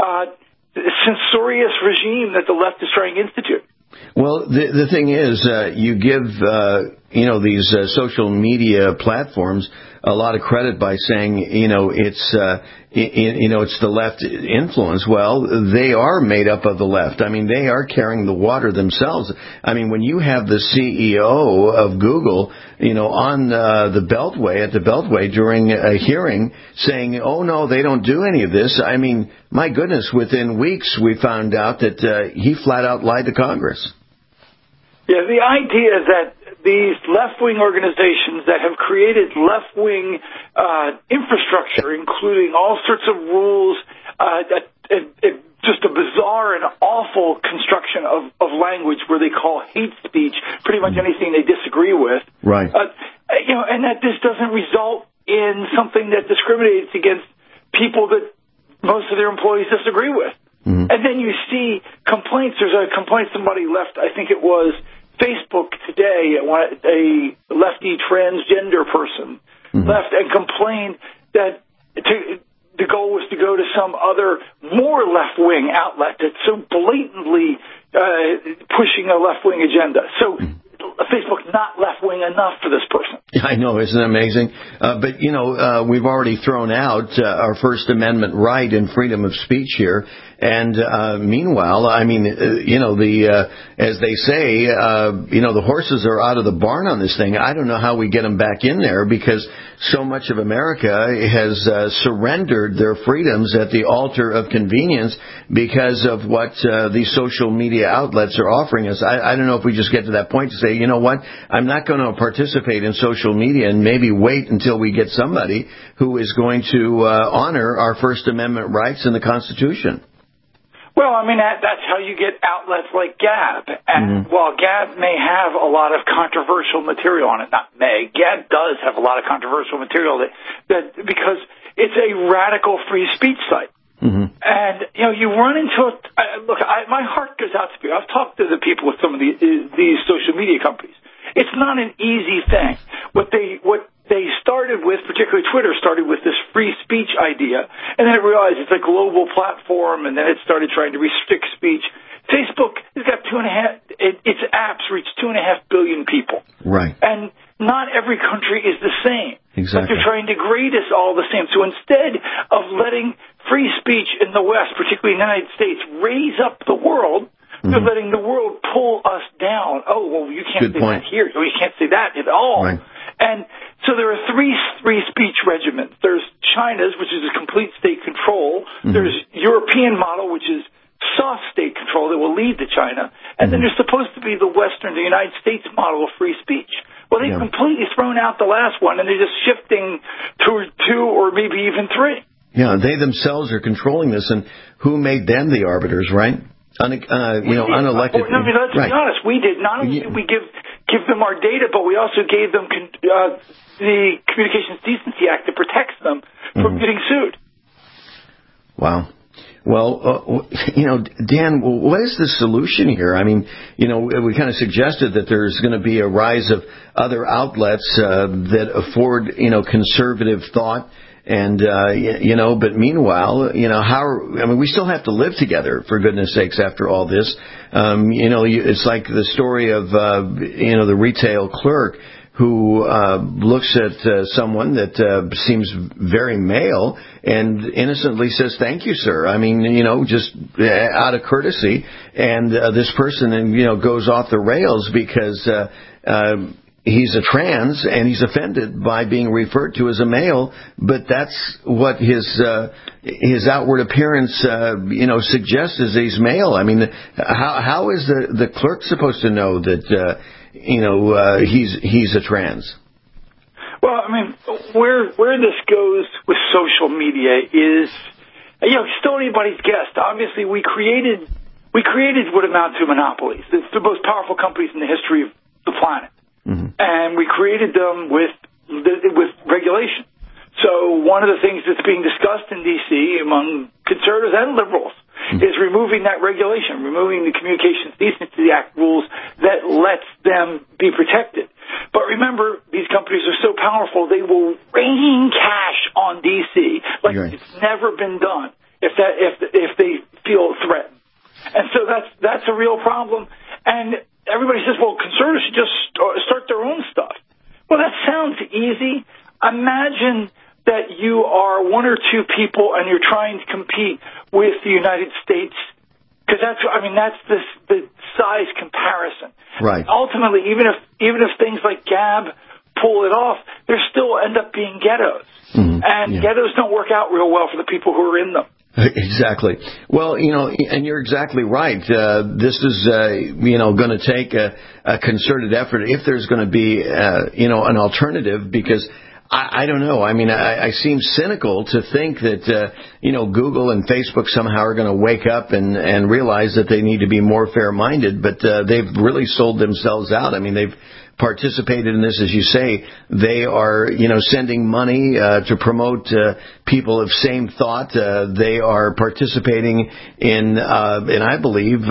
censorious regime that the left is trying to institute. Well, the thing is, you give these social media platforms a lot of credit by saying it's the left influence. Well, they are made up of the left. I mean, they are carrying the water themselves. I mean, when you have the CEO of Google, on the Beltway at the Beltway during a hearing saying, "Oh no, they don't do any of this." I mean, my goodness, within weeks we found out that he flat out lied to Congress. Yeah, the idea that these left-wing organizations that have created left-wing infrastructure, including all sorts of rules, just a bizarre and awful construction of language where they call hate speech pretty much anything they disagree with. Right. And that this doesn't result in something that discriminates against people that most of their employees disagree with. Mm-hmm. And then you see complaints. There's a complaint somebody left, I think it was Facebook today, a lefty transgender person left and complained that the goal was to go to some other more left-wing outlet that's so blatantly pushing a left-wing agenda. So Facebook not left-wing enough for this person. I know, isn't it amazing? But we've already thrown out our First Amendment right in freedom of speech here. And meanwhile, I mean, as they say, the horses are out of the barn on this thing. I don't know how we get them back in there because so much of America has surrendered their freedoms at the altar of convenience because of what these social media outlets are offering us. I don't know if we just get to that point to say, you know what, I'm not going to participate in social media and maybe wait until we get somebody who is going to honor our First Amendment rights in the Constitution. Well, I mean, that's how you get outlets like Gab. And while Gab may have a lot of controversial material on it, Gab does have a lot of controversial material that because it's a radical free speech site. Mm-hmm. And, you run into my heart goes out to people. I've talked to the people with some of these social media companies. It's not an easy thing. What they started with, particularly Twitter, started with this free speech idea, and then it realized it's a global platform, and then it started trying to restrict speech. Facebook has got its apps reach 2.5 billion people. Right. And not every country is the same. Exactly. But they're trying to grade us all the same. So instead of letting free speech in the West, particularly in the United States, raise up the world, they're letting the world pull us down. Oh, well, you can't say that here, or you can't say that at all. Right. And so there are three free speech regimens. There's China's, which is a complete state control. There's European model, which is soft state control that will lead to China. And then there's supposed to be the Western, the United States model of free speech. Well, they've completely thrown out the last one, and they're just shifting to two or maybe even three. Yeah, they themselves are controlling this, and who made them the arbiters, right? Unelected. I mean, let's be honest. We did. Not only did we give them our data, but we also gave them the Communications Decency Act that protects them from getting sued. Wow. Well, Dan, what is the solution here? I mean, we kind of suggested that there's going to be a rise of other outlets that afford, conservative thought. And, but meanwhile, we still have to live together, for goodness sakes, after all this. It's like the story of, the retail clerk who looks at someone that seems very male and innocently says, "Thank you, sir." I mean, just out of courtesy. And this person, goes off the rails because he's a trans and he's offended by being referred to as a male, but that's what his outward appearance, suggests is he's male. I mean, how is the clerk supposed to know that, he's a trans? Well, I mean, where this goes with social media is, still anybody's guess. Obviously, we created what amount to monopolies. It's the most powerful companies in the history of the planet. Mm-hmm. And we created them with regulation. So one of the things that's being discussed in D.C. among conservatives and liberals is removing that regulation, removing the Communications Decency Act rules that lets them be protected. But remember, these companies are so powerful, they will rain cash on D.C. like it's never been done if they feel threatened. And so that's a real problem. And everybody says, well, conservatives should just start their own stuff. Well, that sounds easy. Imagine that you are one or two people and you're trying to compete with the United States, because that's the size comparison. Right. Ultimately, even if things like Gab pull it off, there still end up being ghettos. Mm-hmm. And ghettos don't work out real well for the people who are in them. Exactly. Well, and you're exactly right. This is, going to take a concerted effort if there's going to be, an alternative, because I don't know. I mean, I seem cynical to think that, Google and Facebook somehow are going to wake up and realize that they need to be more fair-minded, but they've really sold themselves out. I mean, they've participated in this, as you say. They are, sending money to promote people of same thought. They are participating in, and I believe,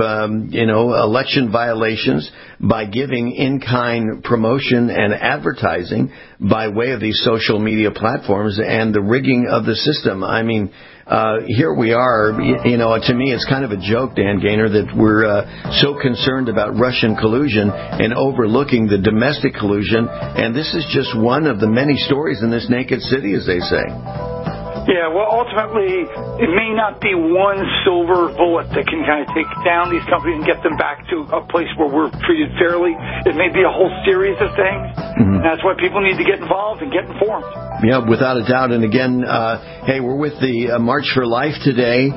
election violations by giving in-kind promotion and advertising by way of these social media platforms and the rigging of the system. I mean, here we are, to me it's kind of a joke, Dan Gaynor, that we're so concerned about Russian collusion and overlooking the domestic collusion, and this is just one of the many stories in this naked city, as they say. Yeah, well, ultimately, it may not be one silver bullet that can kind of take down these companies and get them back to a place where we're treated fairly. It may be a whole series of things. Mm-hmm. That's why people need to get involved and get informed. Yeah, without a doubt. And again, hey, we're with the March for Life today.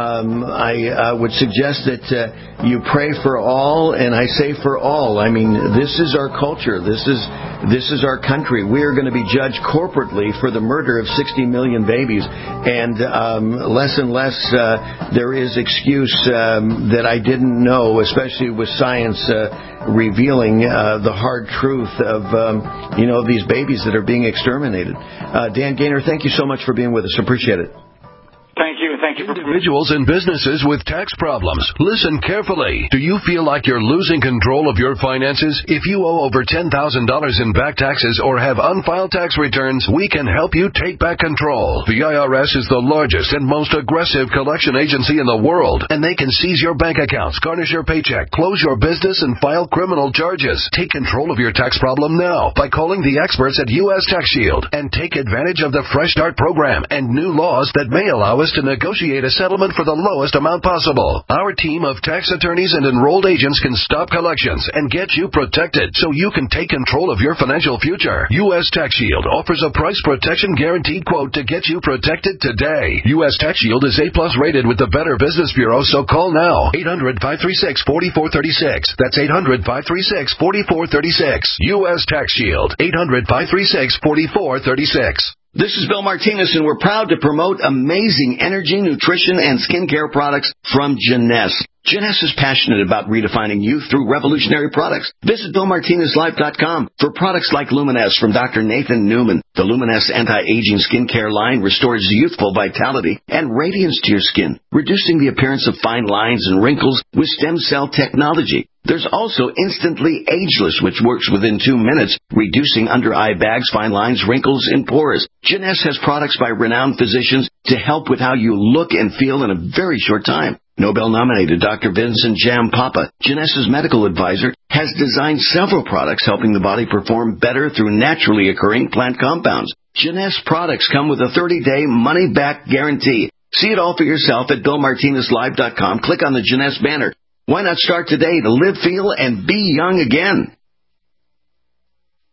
I would suggest that you pray for all, and I say for all. I mean, this is our culture. This is our country. We are going to be judged corporately for the murder of 60 million babies. And less and less there is excuse that I didn't know, especially with science revealing the hard truth of, these babies that are being exterminated. Dan Gaynor, thank you so much for being with us. Appreciate it. Thank you. Thank you for individuals and businesses with tax problems. Listen carefully. Do you feel like you're losing control of your finances? If you owe over $10,000 in back taxes or have unfiled tax returns, we can help you take back control. The IRS is the largest and most aggressive collection agency in the world, and they can seize your bank accounts, garnish your paycheck, close your business, and file criminal charges. Take control of your tax problem now by calling the experts at U.S. Tax Shield and take advantage of the Fresh Start program and new laws that may allow us to negotiate a settlement for the lowest amount possible. Our team of tax attorneys and enrolled agents can stop collections and get you protected so you can take control of your financial future. U.S. Tax Shield offers a price protection guaranteed quote to get you protected today. U.S. Tax Shield is A+ rated with the Better Business Bureau, so call now. 800-536-4436. That's 800-536-4436. U.S. Tax Shield. 800-536-4436. This is Bill Martinez, and we're proud to promote amazing energy, nutrition, and skincare products from Jeunesse. Jeunesse is passionate about redefining youth through revolutionary products. Visit BillMartinezLife.com for products like Luminesse from Dr. Nathan Newman. The Luminesse anti-aging skincare line restores youthful vitality and radiance to your skin, reducing the appearance of fine lines and wrinkles with stem cell technology. There's also Instantly Ageless, which works within 2 minutes, reducing under-eye bags, fine lines, wrinkles, and pores. Jeunesse has products by renowned physicians to help with how you look and feel in a very short time. Nobel-nominated Dr. Vincent Jam Papa, Jeunesse's medical advisor, has designed several products helping the body perform better through naturally occurring plant compounds. Jeunesse products come with a 30-day money-back guarantee. See it all for yourself at BillMartinezLive.com. Click on the Jeunesse banner. Why not start today to live, feel, and be young again?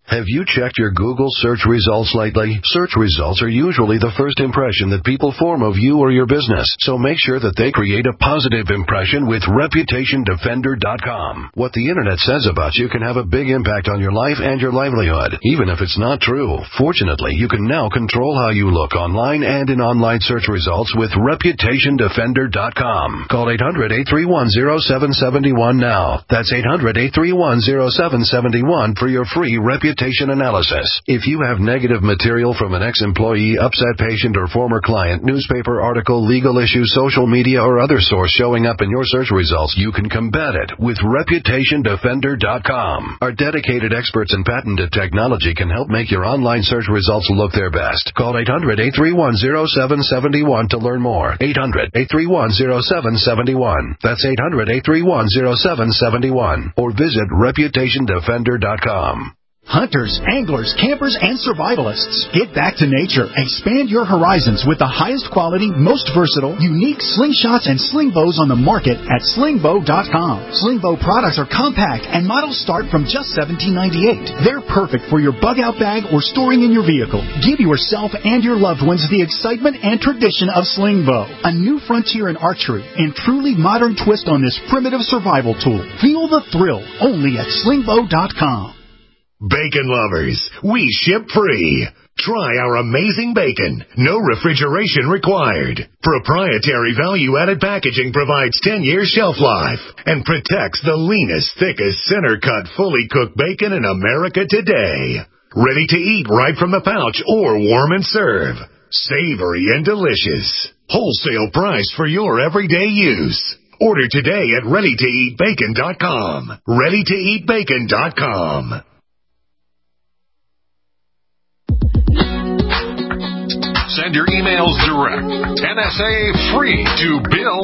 Have you checked your Google search results lately? Search results are usually the first impression that people form of you or your business, so make sure that they create a positive impression with ReputationDefender.com. What the Internet says about you can have a big impact on your life and your livelihood, even if it's not true. Fortunately, you can now control how you look online and in online search results with ReputationDefender.com. Call 800-831-0771 now. That's 800-831-0771 for your free reputation analysis. If you have negative material from an ex-employee, upset patient, or former client, newspaper article, legal issue, social media, or other source showing up in your search results, you can combat it with ReputationDefender.com. Our dedicated experts in patented technology can help make your online search results look their best. Call 800-831-0771 to learn more. 800-831-0771. That's 800-831-0771. Or visit ReputationDefender.com. Hunters, anglers, campers, and survivalists. Get back to nature. Expand your horizons with the highest quality, most versatile, unique slingshots and sling bows on the market at slingbow.com. Slingbow products are compact and models start from just $17.98. They're perfect for your bug out bag or storing in your vehicle. Give yourself and your loved ones the excitement and tradition of Slingbow, a new frontier in archery and truly modern twist on this primitive survival tool. Feel the thrill only at slingbow.com. Bacon lovers, we ship free. Try our amazing bacon. No refrigeration required. Proprietary value-added packaging provides 10-year shelf life and protects the leanest, thickest, center-cut, fully cooked bacon in America today. Ready to eat right from the pouch or warm and serve. Savory and delicious. Wholesale price for your everyday use. Order today at ReadyToEatBacon.com. ReadyToEatBacon.com. Send your emails direct. NSA free to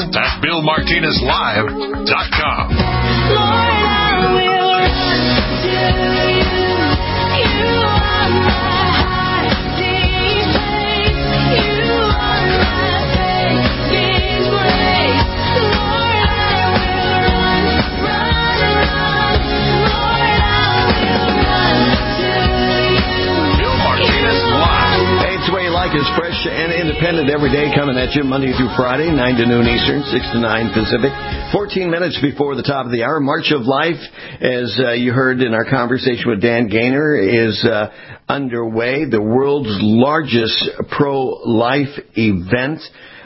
bill@BillMartinezLive.com. Lord, I will run to you. You are my hiding place. You are my saving grace. Lord, I will run. Lord, I will run to you. Bill Martinez Live. Hey, it's the way you like it. It's fresh and independent every day, coming at you Monday through Friday, 9 to noon Eastern, 6 to 9 Pacific. 14 minutes before the top of the hour. March of Life, as you heard in our conversation with Dan Gaynor, is underway. The world's largest pro-life event.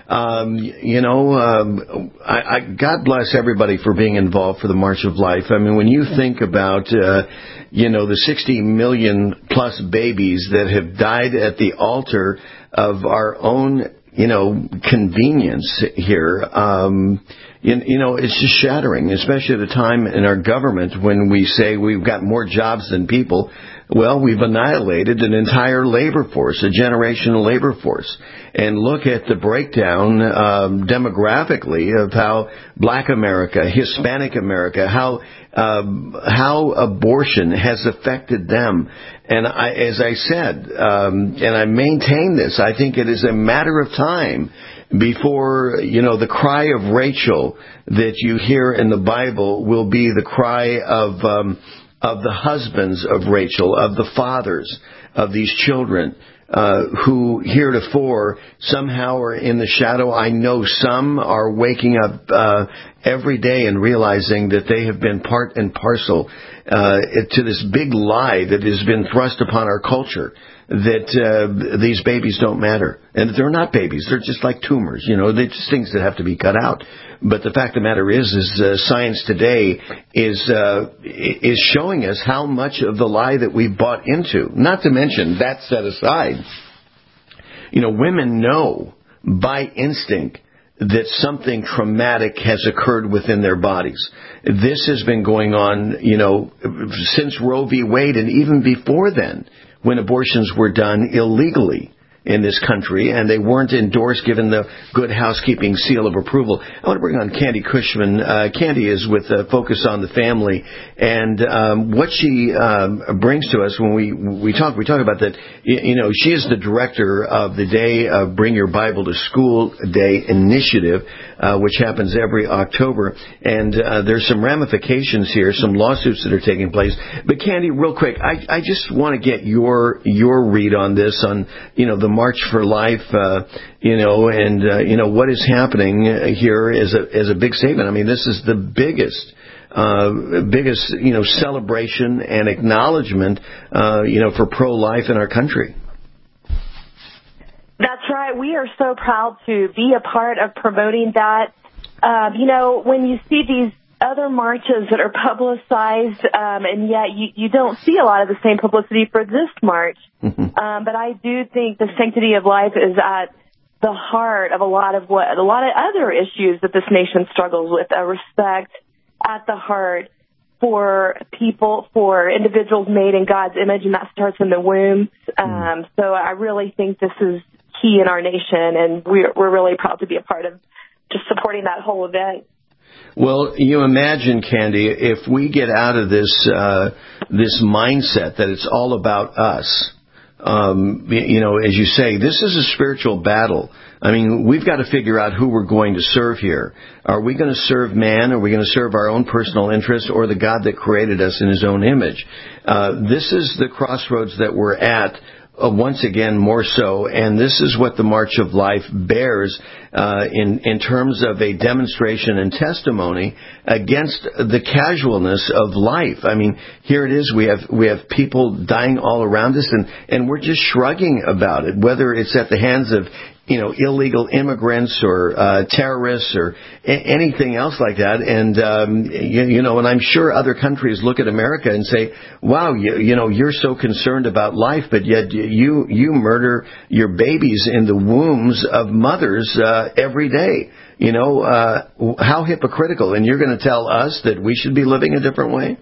God bless everybody for being involved for the March of Life. I mean, when you think about, the 60 million plus babies that have died at the altar of our own, convenience here, it's just shattering, especially at a time in our government when we say we've got more jobs than people. Well, we've annihilated an entire labor force, a generational labor force. And look at the breakdown demographically of how Black America, Hispanic America, how abortion has affected them. And as I said, and I maintain this, I think it is a matter of time before, the cry of Rachel that you hear in the Bible will be the cry of the husbands of Rachel, of the fathers of these children, who heretofore somehow are in the shadow. I know some are waking up every day and realizing that they have been part and parcel to this big lie that has been thrust upon our culture, that these babies don't matter. And they're not babies. They're just like tumors. They're just things that have to be cut out. But the fact of the matter is science today is showing us how much of the lie that we've bought into. Not to mention, that set aside, women know by instinct that something traumatic has occurred within their bodies. This has been going on, since Roe v. Wade, and even before then, when abortions were done illegally. in this country, and they weren't endorsed, given the Good Housekeeping seal of approval. I want to bring on Candy Cushman. Candy is with Focus on the Family, and what she brings to us when we talk about that. She is the director of the Day of Bring Your Bible to School Day initiative, which happens every October, and there's some ramifications here, some lawsuits that are taking place. But Candy, real quick, I just want to get your read on this, on the March for Life, what is happening here as a big statement. I mean, this is the biggest celebration and acknowledgement for pro-life in our country. That's right. We are so proud to be a part of promoting that. When you see these other marches that are publicized, and yet you don't see a lot of the same publicity for this march. But I do think the sanctity of life is at the heart of a lot of other issues that this nation struggles with. Respect at the heart for people, for individuals made in God's image, and that starts in the womb. So I really think this is key in our nation, and we're really proud to be a part of just supporting that whole event. Well, you imagine, Candy, if we get out of this mindset that it's all about us. As you say, this is a spiritual battle. I mean, we've got to figure out who we're going to serve here. Are we going to serve man? Are we going to serve our own personal interest, or the God that created us in His own image? This is the crossroads that we're at. Once again, more so, and this is what the March of Life bears in terms of a demonstration and testimony against the casualness of life. I mean, here it is. We have people dying all around us, and we're just shrugging about it, whether it's at the hands of illegal immigrants or terrorists or anything else like that. And, and I'm sure other countries look at America and say, wow, you're so concerned about life, but yet you murder your babies in the wombs of mothers every day. How hypocritical. And you're going to tell us that we should be living a different way?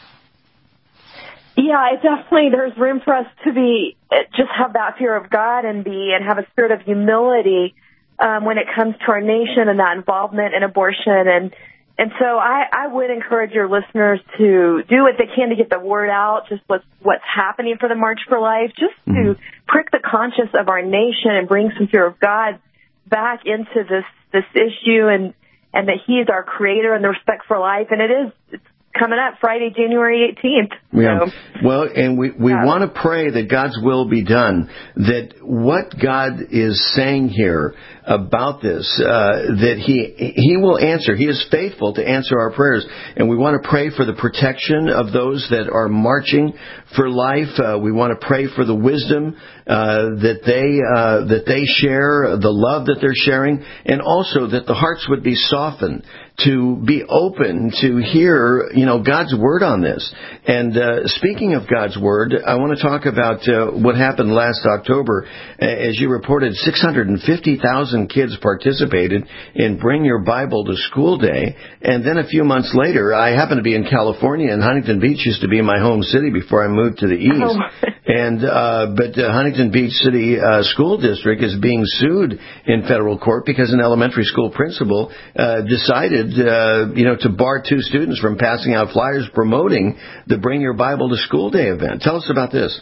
Yeah, there's room for us to just have that fear of God and have a spirit of humility when it comes to our nation and that involvement in abortion. And so I would encourage your listeners to do what they can to get the word out, just what's happening for the March for Life, just to prick the conscience of our nation and bring some fear of God back into this issue, and that He is our creator and the respect for life. And it's coming up Friday, January 18th. Yeah. So, well, and we want to pray that God's will be done, that what God is saying here about this, that He will answer. He is faithful to answer our prayers, and we want to pray for the protection of those that are marching for life. We want to pray for the wisdom that they share, the love that they're sharing, and also that the hearts would be softened to be open to hear, God's word on this. And speaking of God's word, I want to talk about what happened last October. As you reported, 650,000 kids participated in Bring Your Bible to School Day. And then a few months later, I happened to be in California, and Huntington Beach used to be my home city before I moved to the east. Oh. And but Huntington Beach City School District is being sued in federal court because an elementary school principal decided to bar two students from passing out flyers promoting the Bring Your Bible to School Day event. Tell us about this.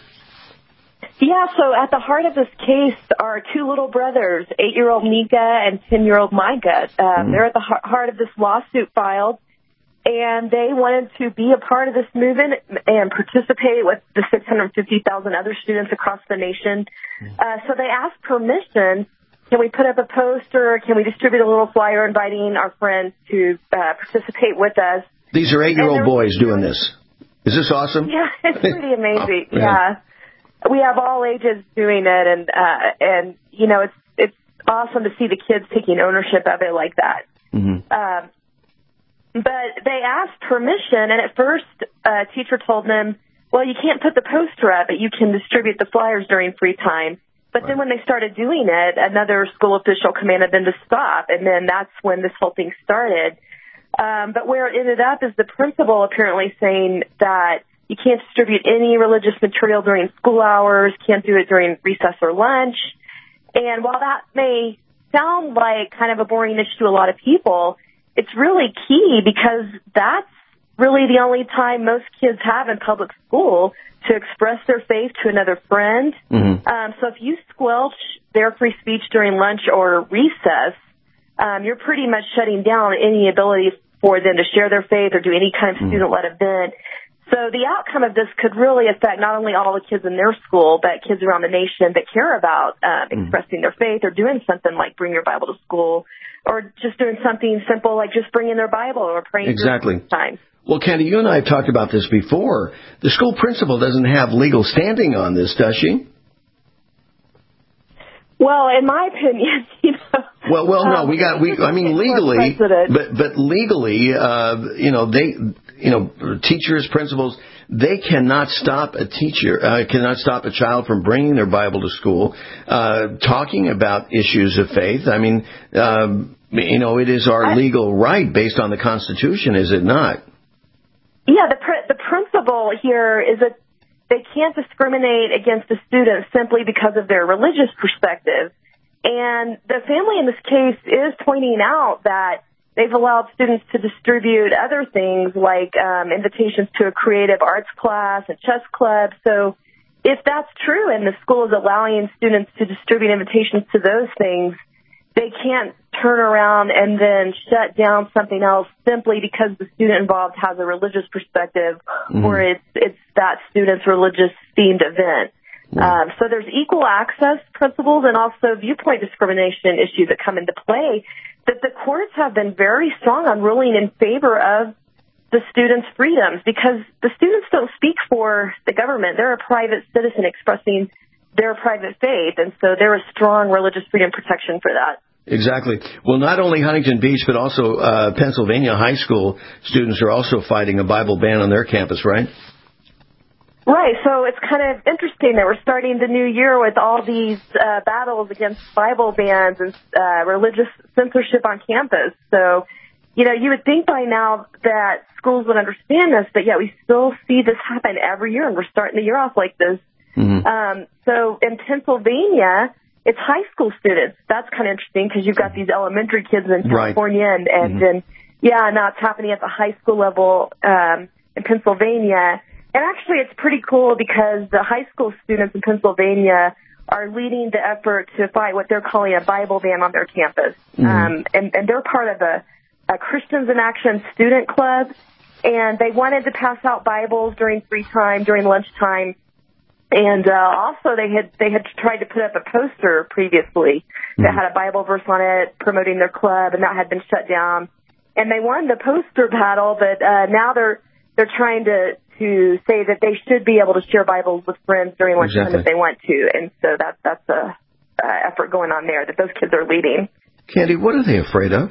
Yeah, so at the heart of this case are two little brothers, 8-year-old Mika and 10-year-old Micah. They're at the heart of this lawsuit filed, and they wanted to be a part of this movement and participate with the 650,000 other students across the nation. So they asked permission. Can we put up a poster? Can we distribute a little flyer inviting our friends to participate with us? These are 8-year-old boys doing this. Is this awesome? Yeah, it's pretty amazing. Yeah. We have all ages doing it, and it's awesome to see the kids taking ownership of it like that. Mm-hmm. But they asked permission, and at first a teacher told them, well, you can't put the poster up, but you can distribute the flyers during free time. But then when they started doing it, another school official commanded them to stop, and then that's when this whole thing started. But where it ended up is the principal apparently saying that you can't distribute any religious material during school hours, can't do it during recess or lunch. And while that may sound like kind of a boring issue to a lot of people, it's really key because that's really the only time most kids have in public school to express their faith to another friend. So if you squelch their free speech during lunch or recess, you're pretty much shutting down any ability for them to share their faith or do any kind of student-led event. So the outcome of this could really affect not only all the kids in their school, but kids around the nation that care about expressing their faith or doing something like bring your Bible to school or just doing something simple like just bringing their Bible or praying Exactly. time. Well, Candy, you and I have talked about this before. The school principal doesn't have legal standing on this, does she? Well, in my opinion, no, legally, but legally, teachers, principals, they cannot stop a teacher, cannot stop a child from bringing their Bible to school, talking about issues of faith. I mean, it is our legal right based on the Constitution, is it not? Yeah, the principle here is that they can't discriminate against a student simply because of their religious perspective. And the family in this case is pointing out that they've allowed students to distribute other things like invitations to a creative arts class and chess club. So if that's true and the school is allowing students to distribute invitations to those things, they can't turn around and then shut down something else simply because the student involved has a religious perspective or it's that student's religious themed event. So there's equal access principles and also viewpoint discrimination issues that come into play that the courts have been very strong on ruling in favor of the students' freedoms because the students don't speak for the government. They're a private citizen expressing their private faith, and so there is strong religious freedom protection for that. Exactly. Well, not only Huntington Beach, but also Pennsylvania high school students are also fighting a Bible ban on their campus, right? Right. So it's kind of interesting that we're starting the new year with all these battles against Bible bans and religious censorship on campus. So, you would think by now that schools would understand this, but yet we still see this happen every year, and we're starting the year off like this. So in Pennsylvania, it's high school students. That's kind of interesting because you've got these elementary kids in California and then, now it's happening at the high school level in Pennsylvania. And actually it's pretty cool because the high school students in Pennsylvania are leading the effort to fight what they're calling a Bible ban on their campus. And they're part of a Christians in Action student club. And they wanted to pass out Bibles during free time, during lunchtime. And also they had tried to put up a poster previously that had a Bible verse on it promoting their club, and that had been shut down. And they won the poster battle, but now they're trying to say that they should be able to share Bibles with friends during lunchtime if they want to. And so that's a effort going on there that those kids are leading. Candy, what are they afraid of?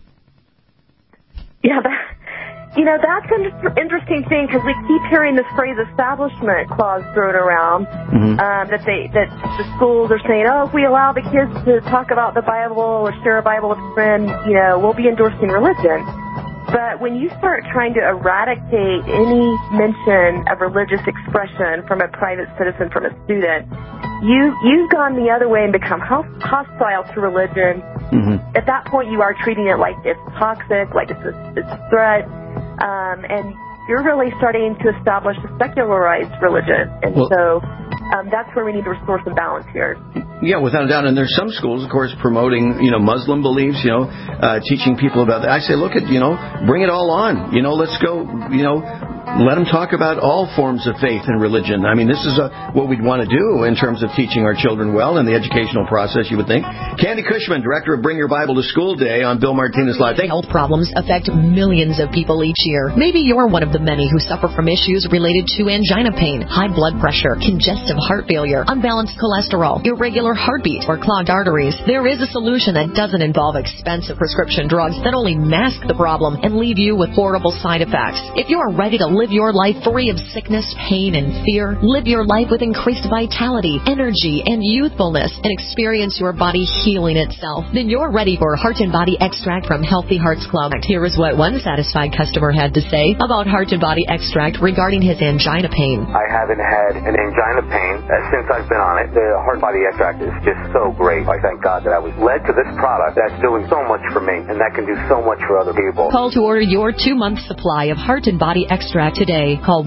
Yeah, that's an interesting thing because we keep hearing this phrase "establishment clause" thrown around. That the schools are saying, if we allow the kids to talk about the Bible or share a Bible with a friend, we'll be endorsing religion. But when you start trying to eradicate any mention of religious expression from a private citizen, from a student, you've gone the other way and become hostile to religion. At that point, you are treating it like it's toxic, like it's a threat. And you're really starting to establish a secularized religion. And so that's where we need to restore some balance here. Yeah, without a doubt. And there's some schools, of course, promoting, Muslim beliefs, teaching people about that. I say, look at, bring it all on. Let's go, let them talk about all forms of faith and religion. I mean, this is what we'd want to do in terms of teaching our children well in the educational process, you would think. Candy Cushman, director of Bring Your Bible to School Day on Bill Martinez Live. Health problems affect millions of people each year. Maybe you're one of the many who suffer from issues related to angina pain, high blood pressure, congestive heart failure, unbalanced cholesterol, irregular heartbeat, or clogged arteries. There is a solution that doesn't involve expensive prescription drugs that only mask the problem and leave you with horrible side effects. If you are ready to Live your life free of sickness, pain, and fear. Live your life with increased vitality, energy, and youthfulness, and experience your body healing itself. Then you're ready for Heart and Body Extract from Healthy Hearts Club. Here is what one satisfied customer had to say about Heart and Body Extract regarding his angina pain. I haven't had an angina pain since I've been on it. The Heart Body Extract is just so great. I thank God that I was led to this product that's doing so much for me, and that can do so much for other people. Call to order your 2-month supply of Heart and Body Extract today. Call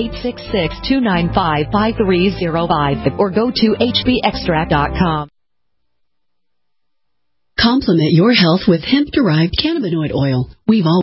1-866-295-5305 or go to hbextract.com. Complement your health with hemp-derived cannabinoid oil. We've all